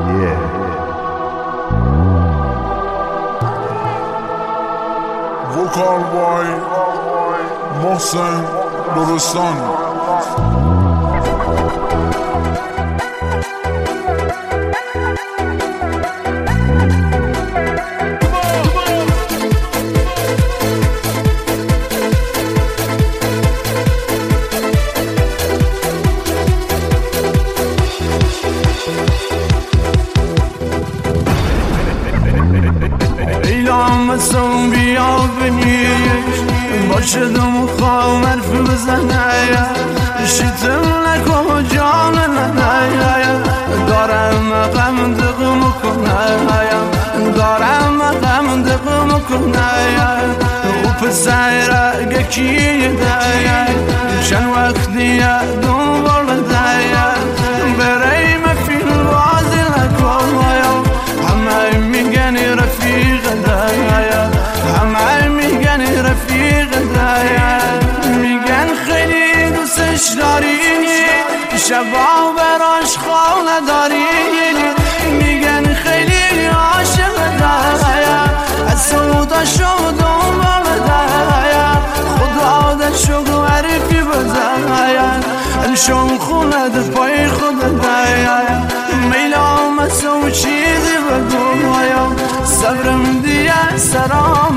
وکال بای محسن درستان. مسون بیا بنیش باشه دم خواه مرف بزنه شیطم نکن جان ننه دارم غم دقم کنه دارم غم دقم کنه و پسر گکی ده چند وقت دیگه دنبال ده برای مفیل بازی نکن همه میگن رفیق همه میگن رفیق میگن خیلی دوستش داری شبا براش خواه نداری میگن خیلی عاشق از سودا شو دنبال خدا ده شو عرفی بزن انشان خونت پای خود میلا مسو چیزی بگو صبرم دیگه سرام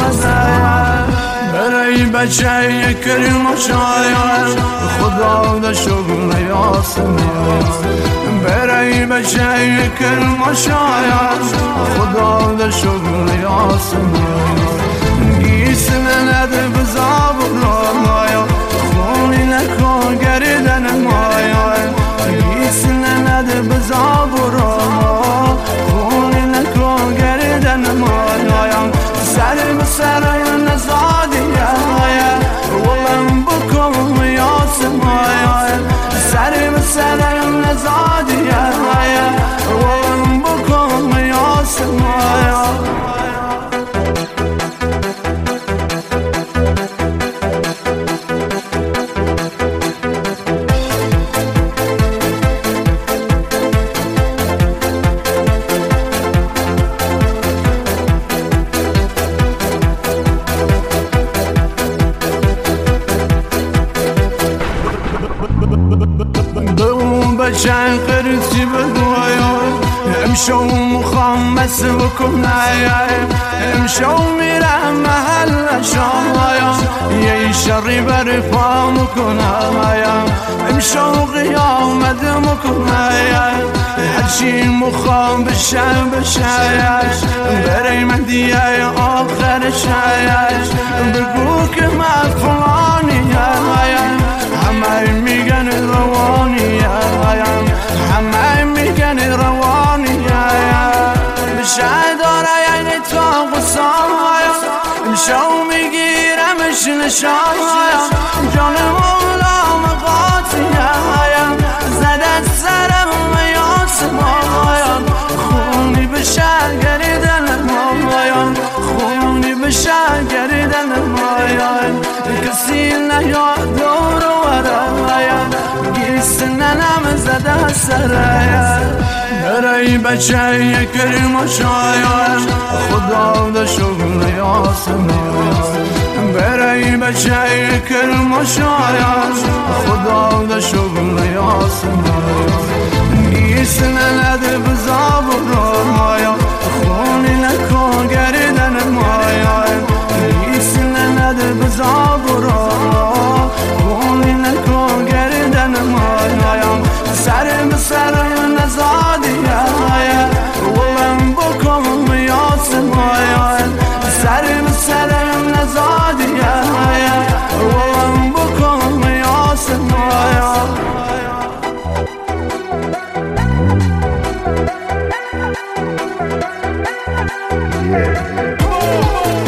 برای بچه کریم شاید خدا ده شغل یاسم برای بچه کریم شاید خدا ده شغل یاسم گیسم نده بزاب رایا خونی نکن گردن مایا گیسم نده بزاب رایا خونی نکن گردن مایا سر بسر نزادی ولم بکن یاسم سر بسر نزادی ولم بکن یاسم بچن قرصی بگویا امشو مخوام بس بکنه امشو میرم محل شایا یه شری بر پا مکنه امشو قیامت مکنه هرچی مخوام بشه برای من دیگه آخر شایش بگو که من فلانی همه میگن روانی همه میگن روانی بشه داره یعنی تا قصام شو میگیرمش نشان جان مولا مقاطی زدت سرم یاسم خونی بشه گریدن مایان خونی بشه گریدن مایان کسی نیاد دور ننم زده سره برای بچه کریم شاید خدا ده شغل یاسم برای بچه کریم شاید خدا ده شغل یاسم گیس ننده بزاب رایا خونی نکن گردن مایا گیس ننده بزاب رایا خونی نکن گردن مایا سر بسر نزادی ولم بکن یاسم سر بسر نزادی ولم بکن یاسم Yeah.